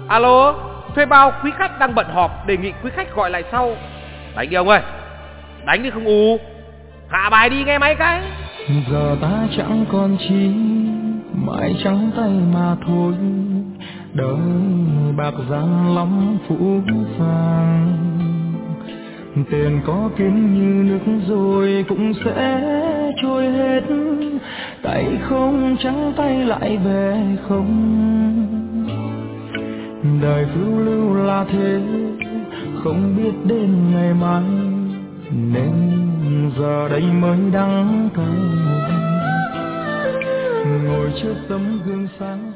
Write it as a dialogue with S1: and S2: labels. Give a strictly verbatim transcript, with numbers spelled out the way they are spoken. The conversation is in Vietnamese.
S1: Alo, thuê bao quý khách đang bận họp, đề nghị quý khách gọi lại sau. Đánh đi ông ơi, đánh đi không ù. Hạ bài đi nghe máy cái.
S2: Giờ ta chẳng còn chi, mãi trắng tay mà thôi. Đời bạc gian lắm phũ phàng, tiền có kiếm như nước rồi cũng sẽ trôi hết. Tay không trắng tay lại về không. Đời phiêu lưu là thế, không biết đến ngày mai, nên giờ đây mới đắng cay. Ngồi trước tấm gương sáng